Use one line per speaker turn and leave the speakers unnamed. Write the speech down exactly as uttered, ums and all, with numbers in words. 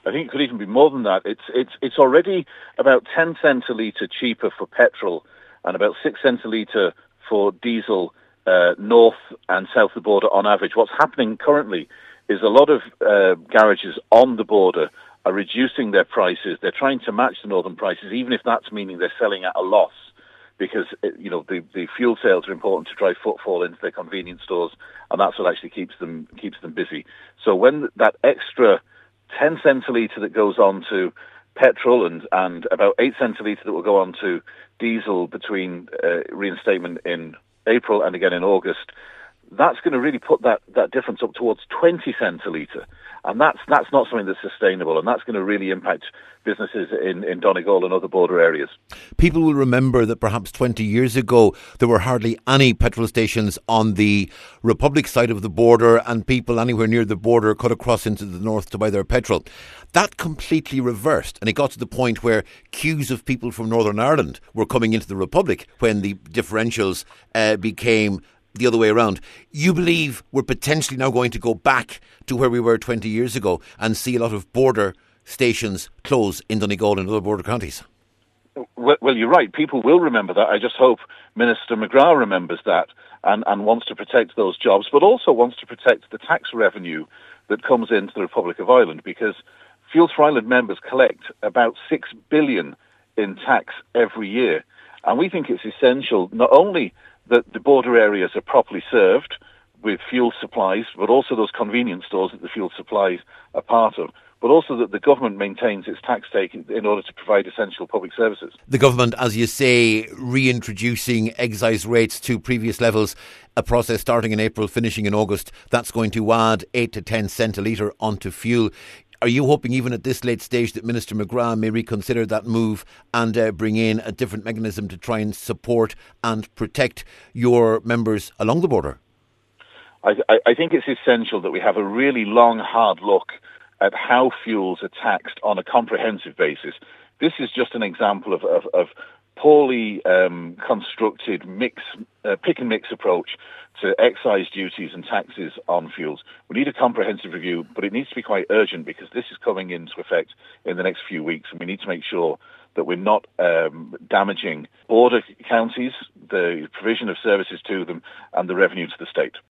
I think it could even be more than that. It's it's it's already about ten cents a litre cheaper for petrol and about six cents a litre for diesel uh, north and south of the border on average. What's happening currently is a lot of uh, garages on the border are reducing their prices. They're trying to match the northern prices, even if that's meaning they're selling at a loss, because you know the, the fuel sales are important to drive footfall into their convenience stores, and that's what actually keeps them keeps them busy. So when that extra ten cents a litre that goes on to petrol and, and about eight cents a litre that will go on to diesel between uh, reinstatement in April and again in August, that's going to really put that, that difference up towards twenty cents a litre. And that's that's not something that's sustainable, and that's going to really impact businesses in, in Donegal and other border areas.
People will remember that perhaps twenty years ago there were hardly any petrol stations on the Republic side of the border, and people anywhere near the border could have crossed into the north to buy their petrol. That completely reversed, and it got to the point where queues of people from Northern Ireland were coming into the Republic when the differentials uh, became the other way around. You believe we're potentially now going to go back to where we were twenty years ago and see a lot of border stations close in Donegal and other border counties?
Well, well, you're right. People will remember that. I just hope Minister McGrath remembers that and, and wants to protect those jobs, but also wants to protect the tax revenue that comes into the Republic of Ireland, because Fuels for Ireland members collect about six billion dollars in tax every year. And we think it's essential not only that the border areas are properly served with fuel supplies, but also those convenience stores that the fuel supplies are part of, but also that the government maintains its tax take in order to provide essential public services.
The government, as you say, reintroducing excise rates to previous levels, a process starting in April, finishing in August. That's going to add eight to ten cent a litre onto fuel. Are you hoping even at this late stage that Minister McGrath may reconsider that move and uh, bring in a different mechanism to try and support and protect your members along the border?
I, I think it's essential that we have a really long, hard look at how fuels are taxed on a comprehensive basis. This is just an example of, of, of poorly um, constructed mix, uh, pick and mix approach to excise duties and taxes on fuels. We need a comprehensive review, but it needs to be quite urgent because this is coming into effect in the next few weeks, and we need to make sure that we're not um, damaging border counties, the provision of services to them, and the revenue to the state.